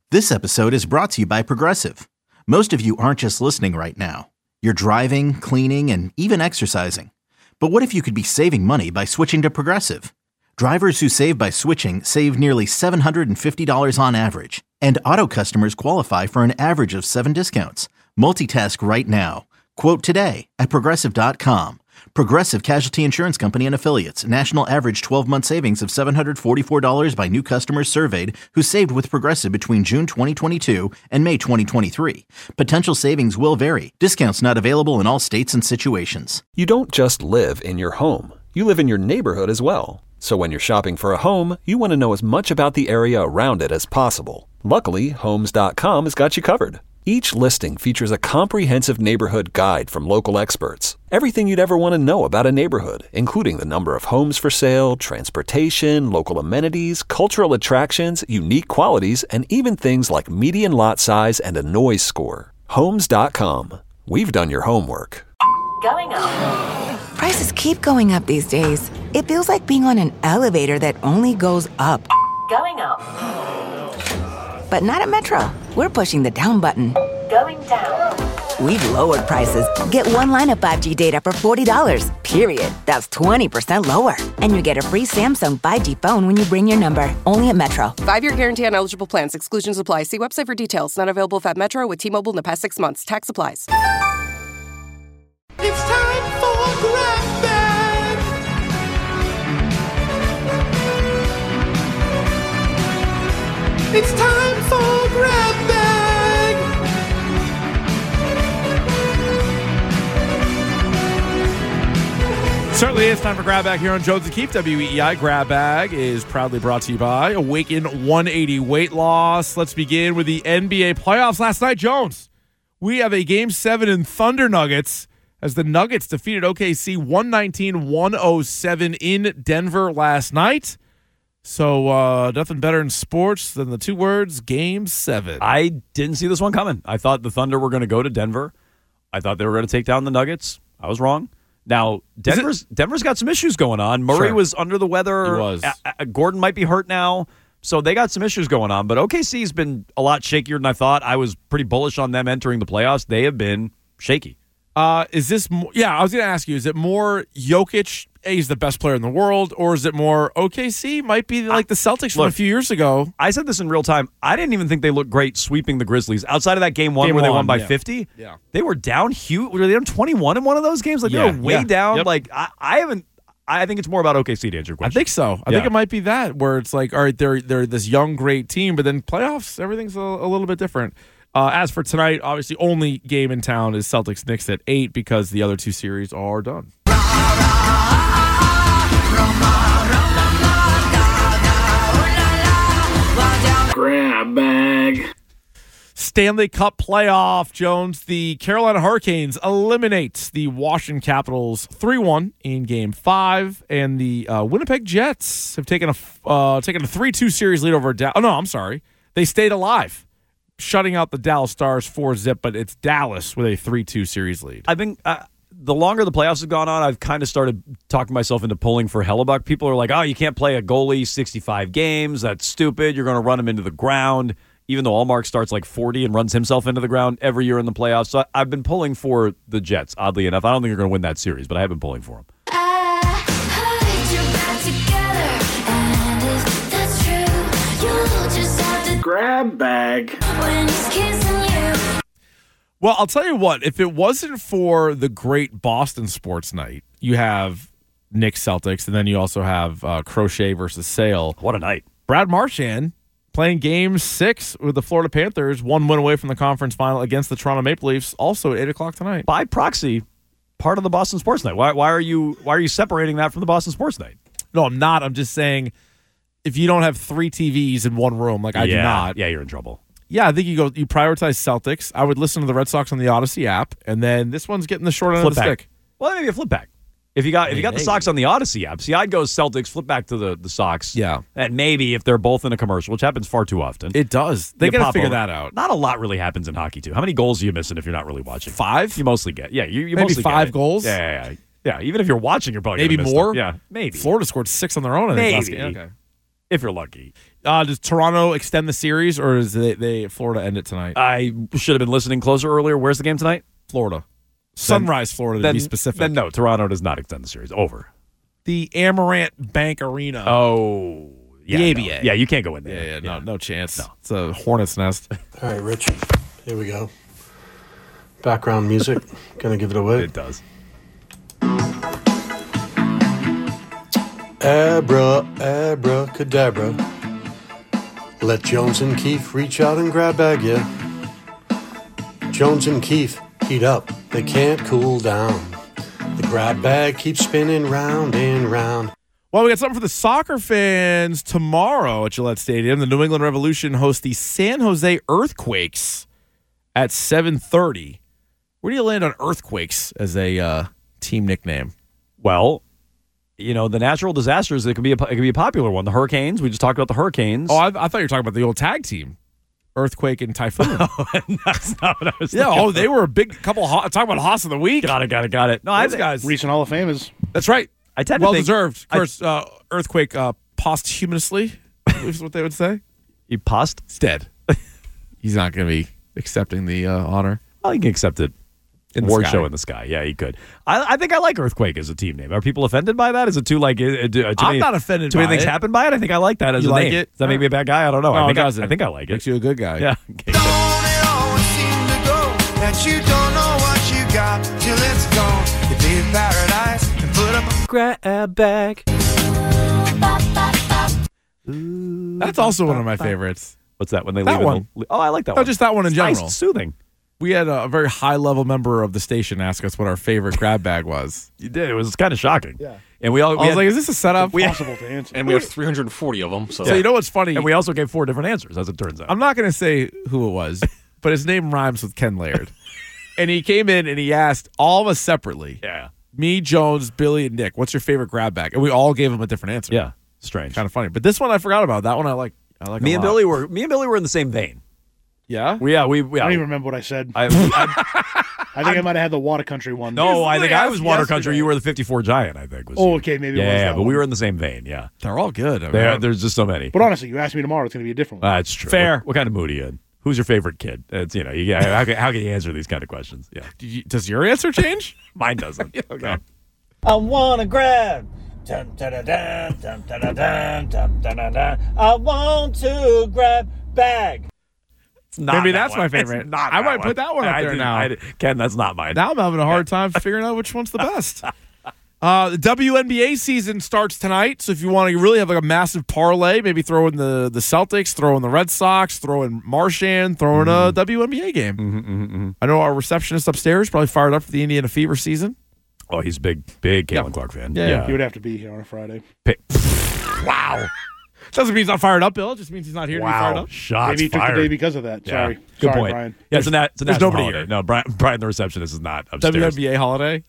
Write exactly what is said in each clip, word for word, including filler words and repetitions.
This episode is brought to you by Progressive. Most of you aren't just listening right now. You're driving, cleaning, and even exercising. But what if you could be saving money by switching to Progressive? Drivers who save by switching save nearly seven hundred fifty dollars on average. And auto customers qualify for an average of seven discounts. Multitask right now. Quote today at Progressive dot com. Progressive Casualty Insurance Company and Affiliates. National average twelve-month savings of seven hundred forty-four dollars by new customers surveyed who saved with Progressive between June twenty twenty-two and May twenty twenty-three. Potential savings will vary. Discounts not available in all states and situations. You don't just live in your home. You live in your neighborhood as well. So when you're shopping for a home, you want to know as much about the area around it as possible. Luckily, Homes dot com has got you covered. Each listing features a comprehensive neighborhood guide from local experts. Everything you'd ever want to know about a neighborhood, including the number of homes for sale, transportation, local amenities, cultural attractions, unique qualities, and even things like median lot size and a noise score. Homes dot com. We've done your homework. Going up. Prices keep going up these days. It feels like being on an elevator that only goes up. Going up. But not at Metro. We're pushing the down button. Going down. We've lowered prices. Get one line of five G data for forty dollars, period. That's twenty percent lower. And you get a free Samsung five G phone when you bring your number. Only at Metro. Five-year guarantee on eligible plans. Exclusions apply. See website for details. Not available if at Metro with T-Mobile in the past six months. Tax applies. It's time for Grab Bag. It's time for Grab Bag. Certainly it's time for Grab Bag here on Jones and Keefe. W E E I Grab Bag is proudly brought to you by Awaken one eighty Weight Loss. Let's begin with the N B A playoffs last night. Jones, we have a Game seven in Thunder Nuggets as the Nuggets defeated O K C one nineteen to one oh seven in Denver last night. So uh, nothing better in sports than the two words, Game seven. I didn't see this one coming. I thought the Thunder were going to go to Denver. I thought they were going to take down the Nuggets. I was wrong. Now, Denver's Denver's got some issues going on. Murray Sure. was under the weather. He was. A- A- Gordon might be hurt now. So they got some issues going on. But O K C's been a lot shakier than I thought. I was pretty bullish on them entering the playoffs. They have been shaky. Uh, is this more, yeah, I was going to ask you, is it more Jokic, hey, he's the best player in the world, or is it more O K C might be like the Celtics from Look, a few years ago? I said this in real time. I didn't even think they looked great sweeping the Grizzlies. Outside of that game one Game where they one, won by yeah. fifty, Yeah. they were down huge. Were they down twenty-one in one of those games? Like Yeah, they were way yeah. down. Yep. Like I, I haven't. I think it's more about O K C to answer your I question. think so. I Yeah. think it might be that, where it's like, all right, they're, they're this young, great team, but then playoffs, everything's a, a little bit different. Uh, as for tonight, obviously, only game in town is Celtics-Knicks at eight because the other two series are done. Grab Bag. Stanley Cup playoff, Jones. The Carolina Hurricanes eliminate the Washington Capitals three one in Game five, and the uh, Winnipeg Jets have taken a uh, taken a three two series lead over Dallas. Oh, no, I'm sorry. They stayed alive, shutting out the Dallas Stars four zip, but it's Dallas with a three two series lead. I think uh, the longer the playoffs have gone on, I've kind of started talking myself into pulling for Hellebuck. People are like, oh, you can't play a goalie sixty-five games. That's stupid. You're going to run him into the ground. Even though Allmark starts like forty and runs himself into the ground every year in the playoffs. So I've been pulling for the Jets, oddly enough. I don't think they're going to win that series, but I have been pulling for them. Grab Bag. Well, I'll tell you what, if it wasn't for the great Boston sports night, you have Knicks Celtics, and then you also have uh, Crochet versus Sale. What a night. Brad Marchand playing game six with the Florida Panthers, one win away from the conference final against the Toronto Maple Leafs, also at eight o'clock tonight. By proxy, part of the Boston sports night. Why, why are you why are you separating that from the Boston sports night? No, I'm not. I'm just saying if you don't have three T Vs in one room, like I yeah, do not. Yeah, you're in trouble. Yeah, I think you go. You prioritize Celtics. I would listen to the Red Sox on the Odyssey app, and then this one's getting the short end Flip of the back. stick. Well, maybe a flip back. If you got if you got the Maybe. Sox on the Odyssey app, see, I'd go Celtics, flip back to the, the Sox. Yeah. And maybe if they're both in a commercial, which happens far too often. It does. They you got to pop figure over. that out. Not a lot really happens in hockey, too. How many goals are you missing if you're not really watching? Five? You mostly get. Yeah, you, you Maybe mostly five get it. goals? Yeah, yeah, yeah. Yeah, even if you're watching, you're probably Maybe gonna miss more. them. Yeah, maybe. Florida scored six on their own. I think, last Maybe. game. Okay. If you're lucky. Uh, does Toronto extend the series, or does they, they Florida end it tonight? I should have been listening closer earlier. Where's the game tonight? Florida. Sunrise, Florida, to then, be specific. Then no, Toronto does not extend the series. Over. The Amarant Bank Arena. Oh. Yeah, the A no. B A. Yeah, you can't go in there. Yeah, yeah, no, yeah. no chance. No. It's a hornet's nest. All right, Rich. Here we go. Background music. Gonna give it away. It does. Abra, abracadabra. Let Jones and Keefe reach out and grab bag ya. Jones and Keefe heat up. They can't cool down. The grab bag keeps spinning round and round. Well, we got something for the soccer fans tomorrow at Gillette Stadium. The New England Revolution hosts the San Jose Earthquakes at seven thirty. Where do you land on Earthquakes as a uh, team nickname? Well, you know, the natural disasters, it could be a, it could be a popular one. The Hurricanes, we just talked about the Hurricanes. Oh, I, I thought you were talking about the old tag team. Earthquake and Typhoon. That's not what I was Yeah, thinking. oh, they were a big couple of, talking about Haas of the Week. Got it, got it, got it. No, I Those guys. Recent Hall of Famers. That's right. I tend to well think- deserved. Of I- course, uh, Earthquake uh, posthumously is what they would say. You post? He's dead. He's not going to be accepting the uh, honor. Well, you can accept it. In the Award sky. show in the sky. Yeah, he could. I, I think I like Earthquake as a team name. Are people offended by that? Is it too like? Uh, uh, too I'm many, not offended Too by many things it. happen by it. I think I like that as You a like name. it? Does that make me a bad guy? I don't know. No, I think it I, doesn't. I think I like it. Makes you a good guy. Yeah. Okay. Don't it always seem to go that you don't know what you got till it's gone? You leave paradise and put up a Grab bag. That's also one of my favorites. What's that? When they That leave? in one. the- oh, I like that No, one. just that one in It's general. nice, soothing. We had a, a very high-level member of the station ask us what our favorite grab bag was. You did. It was kind of shocking. Yeah. And we all. I We was had, like, is this a setup? we had- Possible to answer. And we have three hundred forty of them. So, So you know what's funny? and we also gave four different answers, as it turns out. I'm not going to say who it was, but his name rhymes with Ken Laird. And he came in and he asked all of us separately, yeah. me, Jones, Billy, and Nick, what's your favorite grab bag? And we all gave him a different answer. Yeah. Strange. Kind of funny. But this one I forgot about. That one I like. I like Me a and lot. Billy were. Me and Billy were in the same vein. Yeah? We, yeah. We. we I don't even remember what I said. I, I, I think I might have had the Water Country one. no, I think I was Water yesterday. Country. You were the fifty-four Giant. I think. Was Oh, you. okay, maybe Yeah, it was yeah, that but we one. were in the same vein. Yeah. They're all good. I mean, There, there's just so many. But honestly, you ask me tomorrow, it's going to be a different one. That's true. Fair. What, what kind of mood are you in? Who's your favorite kid? It's you know. You, how, can, how can you answer these kind of questions? Yeah. do you- does your answer change? Mine doesn't. Okay. I wanna grab. Dun, dun, dun, dun, dun, dun, dun, dun, dun, dun, dun, dun. I want to grab bag. It's not Maybe that that's one. my It's favorite. not I that might put that one up I there didn't- now. I didn't- Ken, that's not mine. Now I'm having a hard time figuring out which one's the best. Uh, the W N B A season starts tonight, so if you want to really have like a massive parlay, maybe throw in the, the Celtics, throw in the Red Sox, throw in Marchand, throw in a W N B A game. Mm-hmm, mm-hmm, mm-hmm. I know our receptionist upstairs probably fired up for the Indiana Fever season. Oh, he's a big, big Caitlin Yeah. Clark fan. Yeah. He would have to be here on a Friday. Pi- wow. Doesn't mean he's not fired up, Bill. It just means he's not here to be fired Wow. up. Shots Maybe he took fired. the day because of that. Yeah. Sorry. Good Sorry, point. Brian. Yeah, it's a, nat- it's a there's national nobody holiday. here. No, Brian, Brian, the receptionist, is not upstairs. W N B A holiday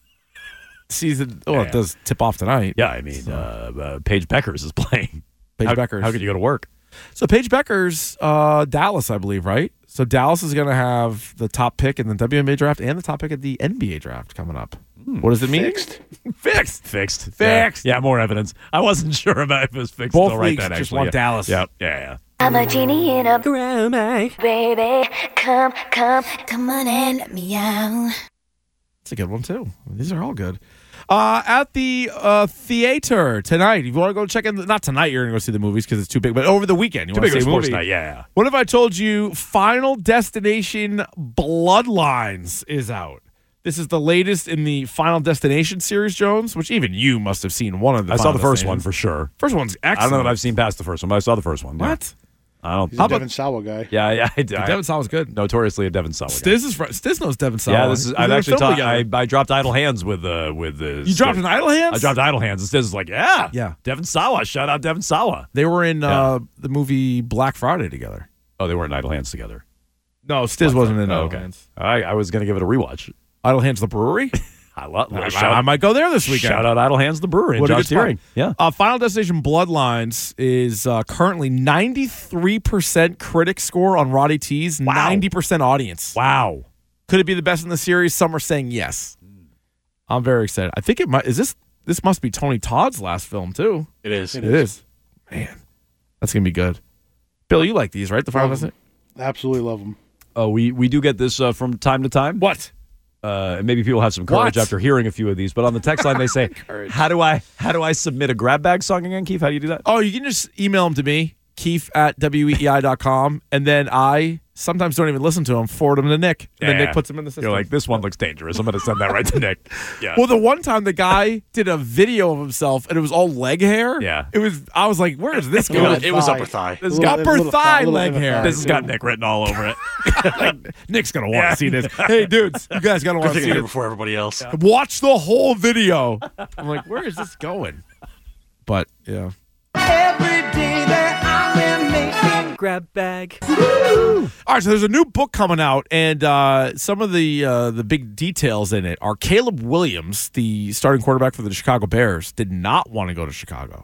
season. Oh, Yeah. it does tip off tonight. Yeah, I mean, uh, uh, Paige Beckers is playing. Paige how, Beckers. How could you go to work? So Paige Becker's uh, Dallas, I believe, right? So Dallas is going to have the top pick in the W N B A draft and the top pick at the N B A draft coming up. What does it mean? Fixed. Fixed. Fixed. Fixed. Yeah, yeah, more evidence. I wasn't sure about if it was fixed Both until right leagues then, just actually. want yeah. Dallas. Yeah, yeah, yeah. I'm a genie in a grab bag. Baby, come, come, come on and let me out. That's a good one, too. These are all good. Uh, at the uh, theater tonight, if you want to go check in, not tonight, you're going to go see the movies because it's too big, but over the weekend, you Too want big to of a see a sports movie. night, yeah, yeah. What if I told you Final Destination Bloodlines is out? This is the latest in the Final Destination series, Jones, which even you must have seen one of the I saw Final the first one Destinations. for sure. First one's excellent. I don't know that I've seen past the first one, but I saw the first one. yeah. What? I don't. He's How a about- Devin Sawa guy. Yeah, yeah. I, I, Devin Sawa was good. Notoriously a Devin Sawa guy. Stiz is fr- Stiz knows Devin Sawa. Yeah, this is. We I've did a actually film taught. I, together. I dropped idle hands with uh with the. You dropped an idle hands? I dropped idle hands. And Stiz is like, yeah, Yeah. Devin Sawa. Shout out Devin Sawa. They were in Yeah. uh, the movie Black Friday together. Oh, they weren't idle hands together. No, Stiz wasn't in Oh, Idle okay. Hands. I, I was gonna give it a rewatch. Idle Hands, the brewery. I love. I, shout, I might go there this weekend. shout out idle hands the brewery. And What a Josh good spot. Deering. Yeah. Uh, Final Destination Bloodlines is uh, currently ninety-three percent critic score on Roddy T's, Wow. ninety percent audience. Wow. Could it be the best in the series? Some are saying yes. I'm very excited. I think it might. Is this? This must be Tony Todd's last film too. it is. It is. Man, That's going to be good. Bill, you like these, right? The Final Destination? Absolutely love them. Oh, we, we do get this uh, from time to time. What? Uh, and maybe people have some courage What? after hearing a few of these. But on the text line, they say, "How do I how do I submit a grab bag song again, Keith? How do you do that?" Oh, you can just email them to me, Keith at W E E I dot com, and then I sometimes don't even listen to them, forward them to Nick, and then Yeah. Nick puts them in the system. You're like, this one looks dangerous. I'm going to send that right to Nick. Yeah. Well, the one time the guy did a video of himself and it was all leg hair. Yeah. It was. I was like, where is this It going? was, it was upper thigh. This Little- upper little thigh thigh, little leg inner hair. thigh. This has got Nick written all over it. Like, Nick's gonna want to see this. Hey, dudes, you guys gotta Good want to thing see I did it. before everybody else. Watch the whole video. I'm like, where is this going? But yeah. Every day that I'm making Grab bag. All right, so there's a new book coming out, and uh, some of the uh, the big details in it are Caleb Williams, the starting quarterback for the Chicago Bears, did not want to go to Chicago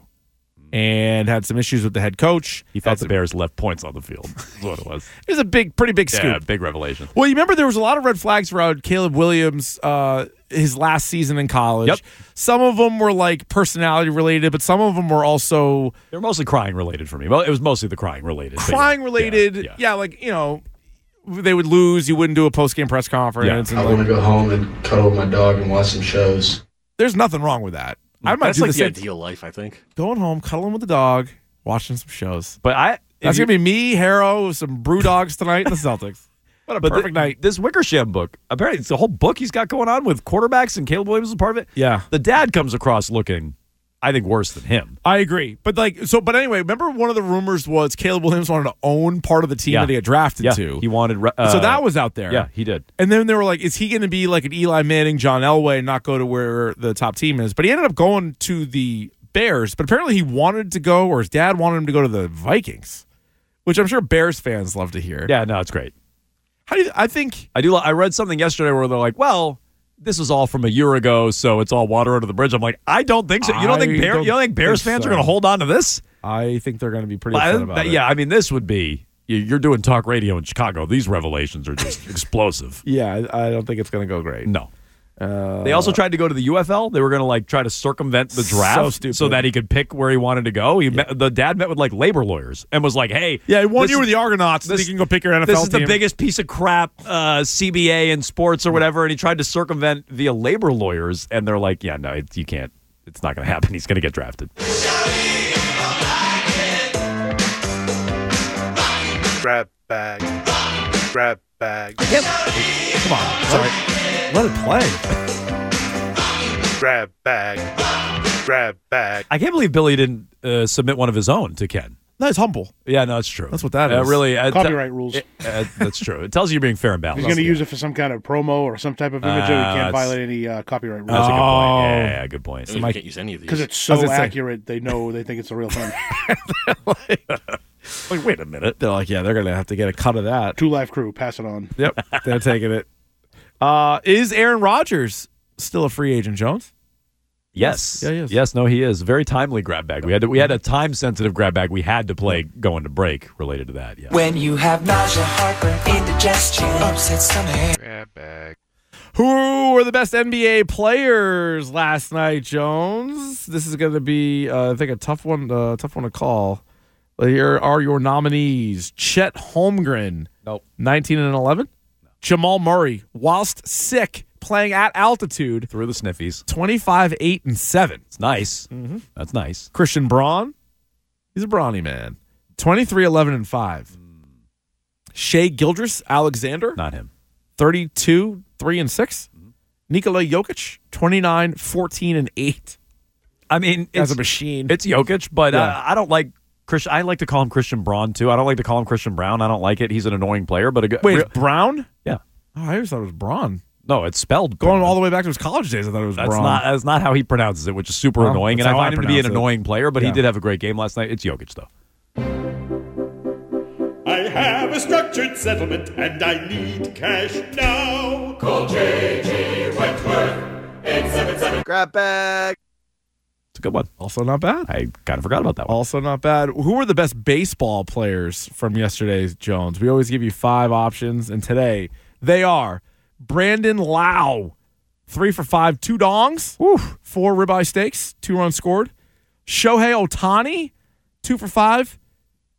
and had some issues with the head coach. He thought Had the some- Bears left points on the field. That's what it was. It was a big, pretty big scoop. Yeah, big revelation. Well, you remember there was a lot of red flags around Caleb Williams uh, his last season in college. Yep. Some of them were like personality related, but some of them were also They're mostly crying related for me. Well, it was mostly the crying related. but yeah. crying related. Yeah, Yeah, yeah. like, you know, they would lose. You wouldn't do a post game press conference. Yeah. And I want like, to go home and cuddle with my dog and watch some shows. there's nothing wrong with that. I might That's do like the the same. ideal life, I think. Going home, cuddling with the dog, watching some shows. But I. That's going to be me, Harrow, some brew dogs tonight in the Celtics. What a But perfect the- night. This Wickersham book, apparently it's the whole book he's got going on with quarterbacks, and Caleb Williams is part of it. Yeah. The dad comes across looking, I think, worse than him. I agree. But like, so, but anyway, remember one of the rumors was Caleb Williams wanted to own part of the team Yeah. that he got drafted Yeah, to. he wanted. Uh, so that was out there. Yeah, he did. And then they were like, is he going to be like an Eli Manning, John Elway, and not go to where the top team is? But he ended up going to the Bears. But apparently he wanted to go, or his dad wanted him to go to the Vikings, which I'm sure Bears fans love to hear. Yeah, no, it's great. How do you, I think I do. I read something yesterday where they're like, well, this is all from a year ago, so it's all water under the bridge. I'm like, I don't think so. You don't think I Bear, don't you don't think Bears think fans so. are going to hold on to this? I think they're going to be pretty I- upset about it. yeah, I mean, this would be you- you're doing talk radio in Chicago. These revelations are just explosive. Yeah, I, I don't think it's going to go great. No. Uh, They also tried to go to the U F L. They were going to like try to circumvent the draft So stupid. that he could pick where he wanted to go. He met, the dad met with like labor lawyers and was like, "Hey, yeah, one this year is- with the Argonauts, this- so you can go pick your N F L This is team. the biggest piece of crap uh, C B A in sports or whatever." And he tried to circumvent via labor lawyers, and they're like, "Yeah, no, it, you can't. It's not going to happen. He's going to get drafted." Grab bag. Grab bag. Come on, sorry. Let it play. Grab bag. Grab bag. I can't believe Billy didn't uh, submit one of his own to Ken. No, it's humble. Yeah, no, it's true. That's what that Uh, is. really, uh, Copyright rules. it- uh, that's true. It tells you you're being fair and He's balanced. going to use it for some kind of promo or some type of image. Uh, he that's- can't violate any uh, copyright rules. That's a good Oh. point. Yeah, yeah, yeah, good point. So you can't use any of these. Because it's I was so gonna say- accurate, they know they think it's a real thing. Like, wait a minute. They're like, yeah, they're going to have to get a cut of that. Two Live Crew, pass it on. Yep, they're taking it. Uh, is Aaron Rodgers still a free agent, Jones? Yes. Yeah, he is. Yes, no, he is. Very timely grab bag. We had to, we had a time sensitive grab bag we had to play going to break related to that. Yeah. When you have nausea, heartburn, indigestion, upset stomach. Grab bag. Who were the best N B A players last night, Jones? This is going to be, uh, I think, a tough one. Uh, tough one to call. Here are your nominees: Chet Holmgren, Nope. nineteen and eleven. Jamal Murray, whilst sick, playing at altitude, Through the sniffies. twenty-five, eight, and seven. It's nice. Mm-hmm. That's nice. Christian Braun, he's a brawny man, twenty-three, eleven, and five. Shea Gildress Alexander, Not him. thirty-two, three, and six. Nikola Jokic, twenty-nine, fourteen, and eight. I mean, As it's, a machine. it's Jokic, but Yeah. uh, I don't like Christian. I like to call him Christian Braun too. I don't like to call him Christian Brown. I don't like it. He's an annoying player, but a good. Wait, real- it's Brown? yeah. Oh, I always thought it was Braun. No, it's spelled Going Braun. all the way back to his college days, I thought it was That's Braun. not that's not how he pronounces it, which is super Well, annoying. that's And I how I find him to be an pronounce it. annoying player, but he Yeah. did have a great game last night. It's Jokic though. I have a structured settlement and I need cash now. Call J G Wentworth, eight seven seven. Grab bag. It's a good one. Also not bad. I kind of forgot about that one. Also not bad. Who were the best baseball players from yesterday's Jones? We always give you five options, and today they are Brandon Lau, three for five, two dongs, Woo. four ribeye steaks, two runs scored. Shohei Ohtani, two for five,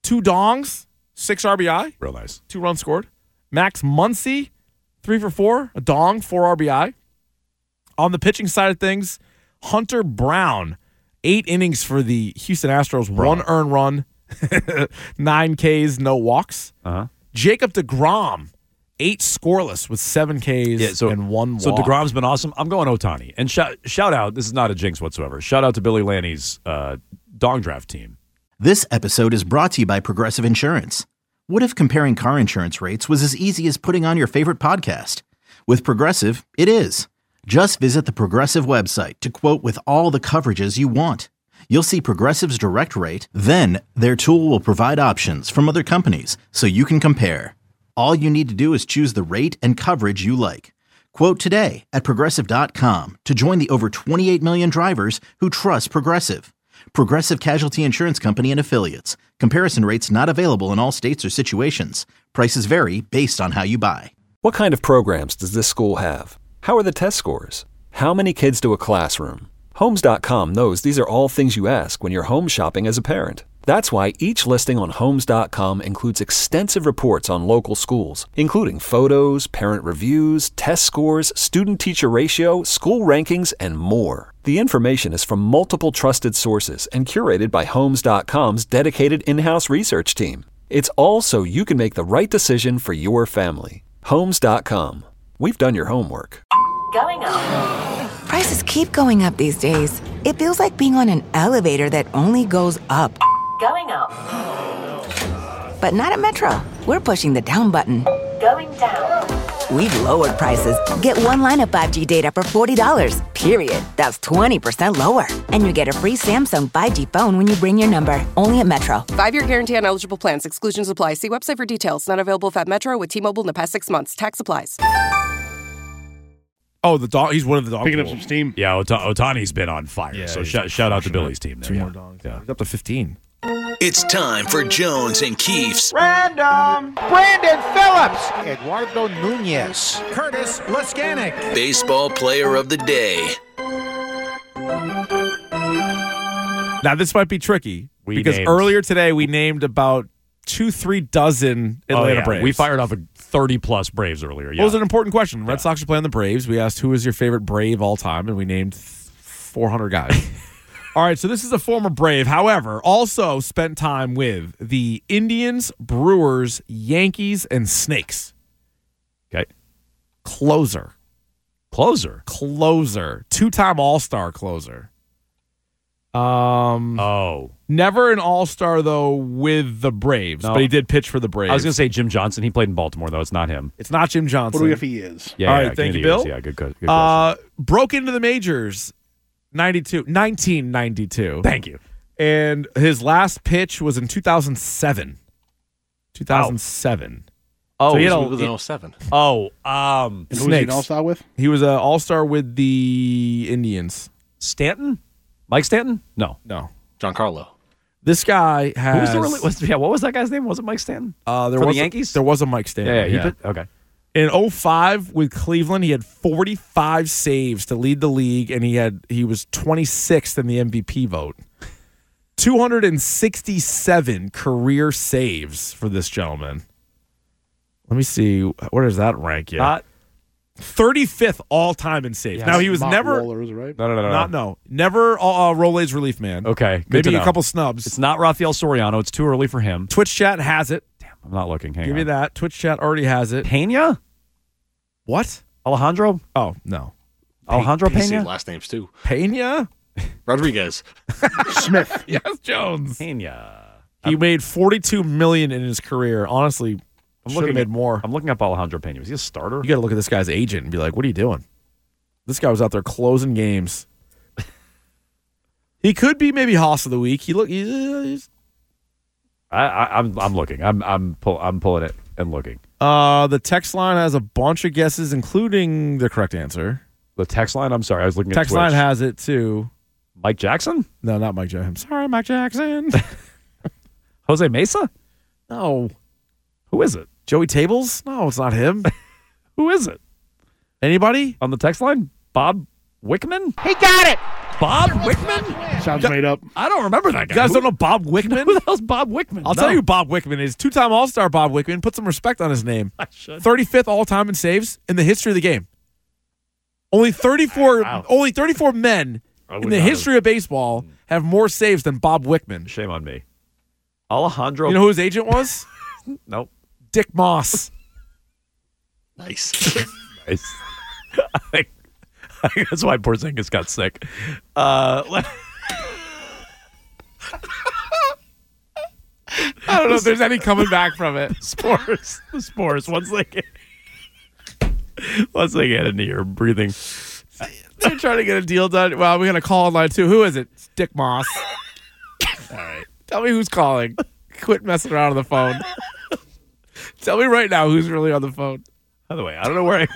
two dongs, six R B I. Real nice. Two runs scored. Max Muncy, three for four, a dong, four R B I. On the pitching side of things, Hunter Brown, eight innings for the Houston Astros, Brown. one earned run, nine Ks, no walks. Uh-huh. Jacob deGrom, eight scoreless with seven Ks Yeah, so, and one so walk. DeGrom's been awesome. I'm going Ohtani. And shout, shout out, this is not a jinx whatsoever. Shout out to Billy Lanny's uh, dong draft team. This episode is brought to you by Progressive Insurance. What if comparing car insurance rates was as easy as putting on your favorite podcast? With Progressive, it is. Just visit the Progressive website to quote with all the coverages you want. You'll see Progressive's direct rate, then their tool will provide options from other companies so you can compare. All you need to do is choose the rate and coverage you like. Quote today at Progressive dot com to join the over twenty-eight million drivers who trust Progressive. Progressive Casualty Insurance Company and Affiliates. Comparison rates not available in all states or situations. Prices vary based on how you buy. What kind of programs does this school have? How are the test scores? How many kids do a classroom? Homes dot com knows these are all things you ask when you're home shopping as a parent. That's why each listing on Homes dot com includes extensive reports on local schools, including photos, parent reviews, test scores, student-teacher ratio, school rankings, and more. The information is from multiple trusted sources and curated by Homes dot com's dedicated in-house research team. It's all so you can make the right decision for your family. Homes dot com. We've done your homework. Going up. Prices keep going up these days. It feels like being on an elevator that only goes up. Going up. But not at Metro. We're pushing the down button. Going down. We've lowered prices. Get one line of five G data for forty dollars, period. That's twenty percent lower. And you get a free Samsung five G phone when you bring your number. Only at Metro. Five-year guarantee on eligible plans. Exclusions apply. See website for details. Not available if at Metro with T-Mobile in the past six months. Tax applies. Oh, the dog. He's one of the dog. Picking up pool. some steam. Yeah, Ota- Otani's been on fire. Yeah, so he's sh- shout out to Billy's team there. Two yeah. more dogs. Yeah. He's up to fifteen. It's time for Jones and Keefe's Random. Brandon Phillips. Eduardo Nunez. Curtis Laskanik. Baseball Player of the Day. Now, this might be tricky We because named- earlier today we named about two, three dozen Atlanta Oh, yeah. Braves. We fired off a thirty-plus Braves earlier. Yeah. Well, it was an important question. Red Sox are playing the Braves. We asked who is your favorite Brave all time, and we named four hundred guys. All right, so this is a former Brave. However, also spent time with the Indians, Brewers, Yankees, and Snakes. Okay. Closer. Closer. Closer. Two-time All-Star closer. Um. Oh. Never an All-Star, though, with the Braves, No. but he did pitch for the Braves. I was going to say Jim Johnson. He played in Baltimore, though. It's not him. It's not Jim Johnson. What do we if he is? Yeah, All yeah, right, thank you, Kennedy Bill. is. Yeah, good, good, good Uh, broke into the majors, ninety-two, nineteen ninety-two. Thank you. And his last pitch was in two thousand seven. two thousand seven. Oh, so he had He a, was in oh seven. Oh, um, And who was he Snakes. an all-star with? He was an all-star with the Indians. Stanton? Mike Stanton? No. No. Giancarlo. This guy has. Who was the really, was, yeah, what was that guy's name? Was it Mike Stanton? uh, there for the was a- Yankees? there was a Mike Stanton. Yeah, yeah, he put, okay. In oh five with Cleveland, he had forty-five saves to lead the league, and he had he was twenty-sixth in the M V P vote. two hundred sixty-seven career saves for this gentleman. Let me see. Where does that rank you? Not, thirty-fifth all-time in saves. Yes. Now, he was Mott never... Rollers, right? no, no, no, no. Not, no. Never uh, Rolaids relief man. Okay, good to Maybe a know. couple snubs. It's not Rafael Soriano. It's too early for him. Twitch chat has it. I'm not looking. Hang Give on. me that. Twitch chat already has it. Pena? What? Alejandro? Oh, no. Alejandro Basic Pena? last names too. Pena? Rodriguez. Smith. Yes, Jones. Pena. He made forty-two million dollars in his career. Honestly, I'm should have looking made at- more. I'm looking up Alejandro Pena. Was he a starter? You got to look at this guy's agent and be like, "What are you doing?" This guy was out there closing games. He could be maybe Hoss of the week. He look. He's, he's, I, I, I'm I'm looking. I'm I'm pull, I'm pulling it and looking. uh, the text line has a bunch of guesses, including the correct answer. The text line. I'm sorry. I was looking Text at Twitch. line has it too. Mike Jackson? No, not Mike Jackson. I'm sorry, Mike Jackson. Jose Mesa? No. Who is it? Joey Tables? No, it's not him. Who is it? Anybody? On the text line? Bob Wickman? He got it. Bob Wickman? Sounds made up. I don't remember that guy. You guys Who- don't know Bob Wickman? Who the hell's Bob Wickman? I'll No. tell you who Bob Wickman is. Two-time All-Star Bob Wickman. Put some respect on his name. I should. thirty-fifth all-time in saves in the history of the game. Only thirty-four, Wow. only thirty-four men I in would the not history of baseball have more saves than Bob Wickman. Shame on me. Alejandro. You know who his agent was? Nope. Dick Moss. Nice. Nice. I think, I think that's why Porzingis got sick. Uh, let- I don't know if there's any coming back from it. spores. The spores. Once they get, once they get into your breathing. They're trying to get a deal done. Well, we're going to call online too. Who is it? It's Dick Moss. All right. Tell me who's calling. Quit messing around on the phone. Tell me right now who's really on the phone. By the way, I don't know where I,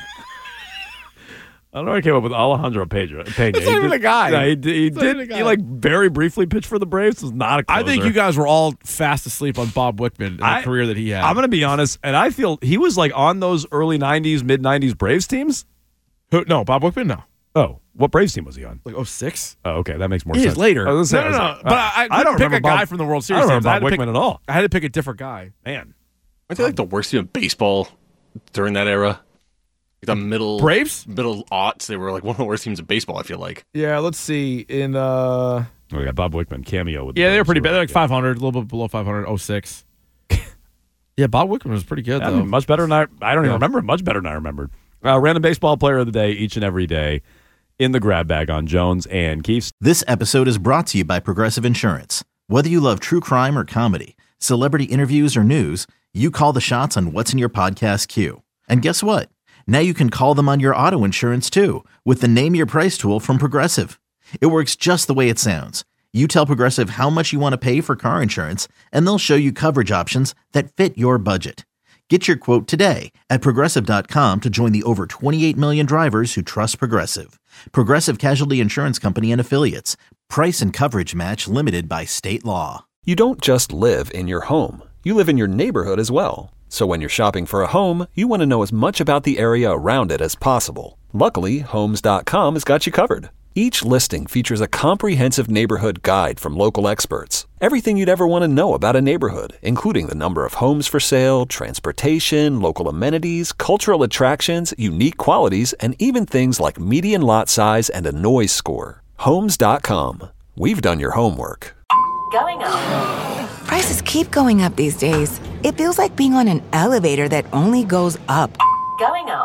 I don't know where I came up with Alejandro Pedro. Pena. That's not He even did- a guy. No, he did. He, That's not even did a guy. he like very briefly pitched for the Braves. This was not a closer. I think you guys were all fast asleep on Bob Wickman and the I- career that he had. I'm going to be honest, and I feel he was like on those early nineties, mid nineties Braves teams. Who, no, Bob Wickman, no. Oh, what Braves team was he on? Like oh six. Oh, okay, that makes more He sense. is later. I was No, gonna no, say- no. I was like, But uh, I, I, I don't pick remember a Bob, guy from the World I Series. don't teams. remember I had Bob to pick- Wickman at all. I had to pick a different guy. Man, I feel like the worst team in baseball during that era. Like the middle Braves? middle aughts, they were like one of the worst teams in baseball, I feel like. Yeah, let's see. In uh, we got Bob Wickman cameo with. the yeah, they were Braves. pretty bad. They're like Yeah. five hundred, a little bit below five hundred. oh six. Yeah, Bob Wickman was pretty good I though. mean, much better than I. I don't Yeah. even remember. Much better than I remembered. Uh, random baseball player of the day each and every day in the grab bag on Jones and Keefe's. This episode is brought to you by Progressive Insurance. Whether you love true crime or comedy, celebrity interviews or news, you call the shots on what's in your podcast queue. And guess what? Now you can call them on your auto insurance too with the Name Your Price tool from Progressive. It works just the way it sounds. You tell Progressive how much you want to pay for car insurance, and they'll show you coverage options that fit your budget. Get your quote today at Progressive dot com to join the over twenty-eight million drivers who trust Progressive. Progressive Casualty Insurance Company and Affiliates. Price and coverage match limited by state law. You don't just live in your home. You live in your neighborhood as well. So when you're shopping for a home, you want to know as much about the area around it as possible. Luckily, Homes dot com has got you covered. Each listing features a comprehensive neighborhood guide from local experts. Everything you'd ever want to know about a neighborhood, including the number of homes for sale, transportation, local amenities, cultural attractions, unique qualities, and even things like median lot size and a noise score. Homes dot com. We've done your homework. Going up. Prices keep going up these days. It feels like being on an elevator that only goes up. Going up.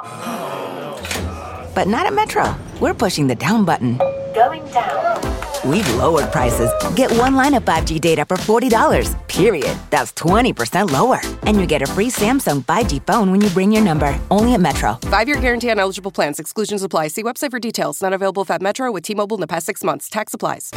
But not at Metro. We're pushing the down button. Going down. We've lowered prices. Get one line of five G data for forty dollars, period. That's twenty percent lower. And you get a free Samsung five G phone when you bring your number. Only at Metro. Five-year guarantee on eligible plans. Exclusions apply. See website for details. Not available if at Metro with T-Mobile in the past six months. Tax applies.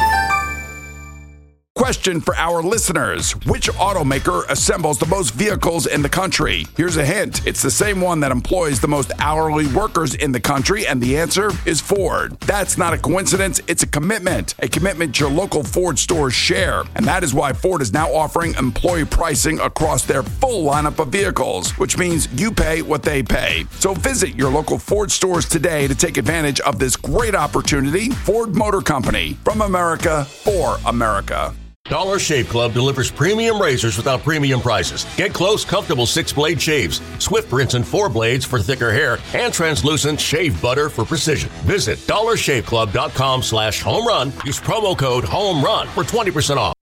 Question for our listeners. Which automaker assembles the most vehicles in the country? Here's a hint. It's the same one that employs the most hourly workers in the country, and the answer is Ford. That's not a coincidence. It's a commitment. A commitment your local Ford stores share. And that is why Ford is now offering employee pricing across their full lineup of vehicles, which means you pay what they pay. So visit your local Ford stores today to take advantage of this great opportunity. Ford Motor Company. From America, for America. Dollar Shave Club delivers premium razors without premium prices. Get close, comfortable six-blade shaves, swift rinse and four blades for thicker hair, and translucent shave butter for precision. Visit dollar shave club dot com slash home run. Use promo code HOME RUN for twenty percent off.